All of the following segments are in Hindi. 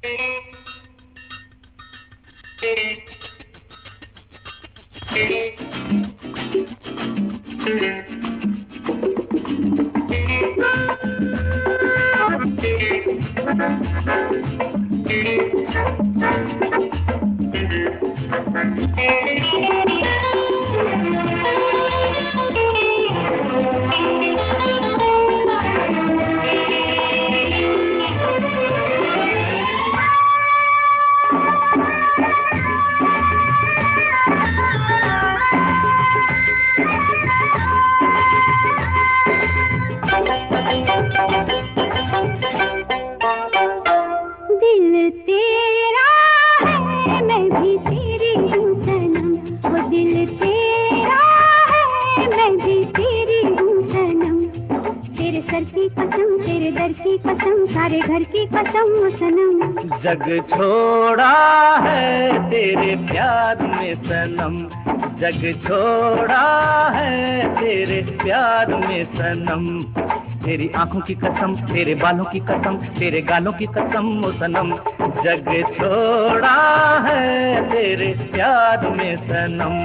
सारे घर की कसम सनम, जग छोड़ा है तेरे प्यार में सनम, जग छोड़ा है तेरे प्यार में सनम। तेरी आंखों की कसम, तेरे बालों की कसम, तेरे गालों की कसम ओ सनम, जग छोड़ा है तेरे प्यार में सनम।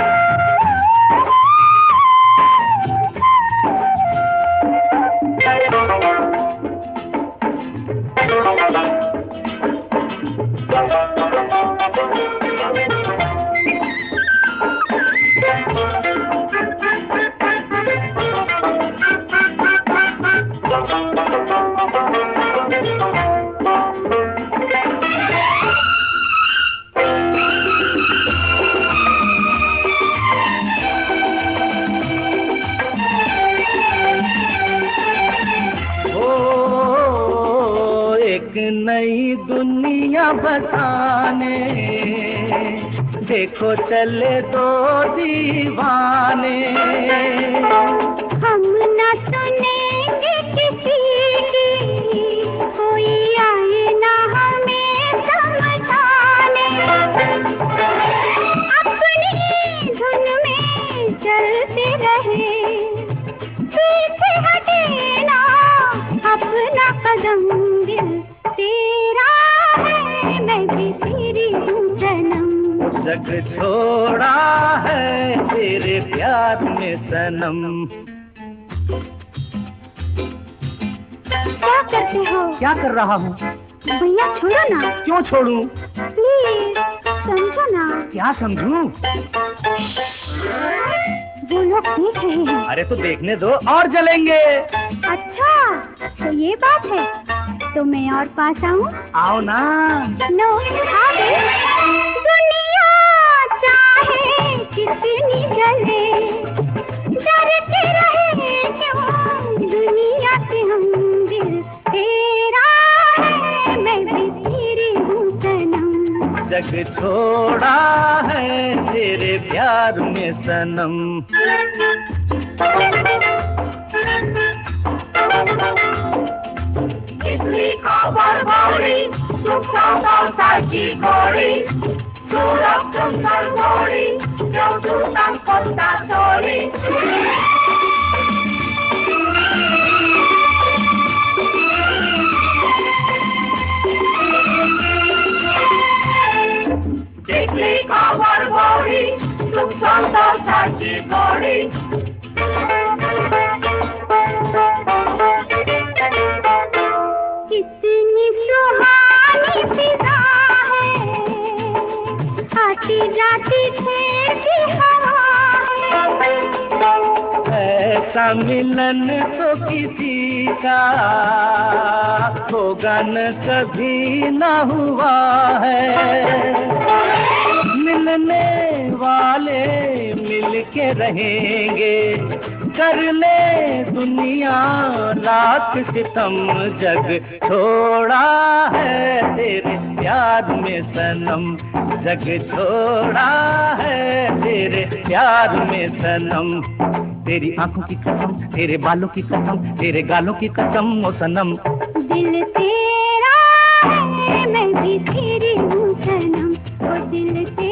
एक नई दुनिया बसाने देखो चले दो दीवाने, हम न सुनेंगे किसी की, कोई आए ना हमें समझाने, अपनी धुन में चलते रहे, पीछे हटे ना अपना कदम, दिल तेरा है मैं भी तेरी हूँ सनम, जग छोड़ा है तेरे प्यार में सनम। क्या करते हो? क्या कर रहा हूँ? भैया छोड़ो ना। क्यों छोड़ूं? प्लीज समझो ना। क्या समझूं? वो लोग देख रहे हैं। अरे तो देखने दो, और जलेंगे। अच्छा तो ये बात है, तो मैं और पास आऊं? आओ ना। नो आ गई। दुनिया चाहे कितनी जले, डरते रहे क्यों दुनिया से हम, दिल तेरा है मैं भी तेरी हूँ सनम, जग छोड़ा है तेरे प्यार में सनम। इसलिए खबर भरी सुखों साची घोड़ी, सूरत सुंदर घोड़ी जो दूतम कोता छोड़ी, इसलिए खबर भरी सुखों साची घोड़ी। कितनी सुहानी फिजा है, आती जाती छेड़ती हवा है, ऐसा मिलन तो किसी का होगा न कभी न हुआ है, मिलने वाले मिल के रहेंगे, कर ले दुनिया लाख सितम, जग छोड़ा है तेरे प्यार में सनम, जग छोड़ा है तेरे प्यार में सनम। तेरी आंखों की कसम, तेरे बालों की कसम, तेरे गालों की कसम ओ सनम, दिल तेरा है मैं भी तेरी हूँ सनम, ओ दिल तेरा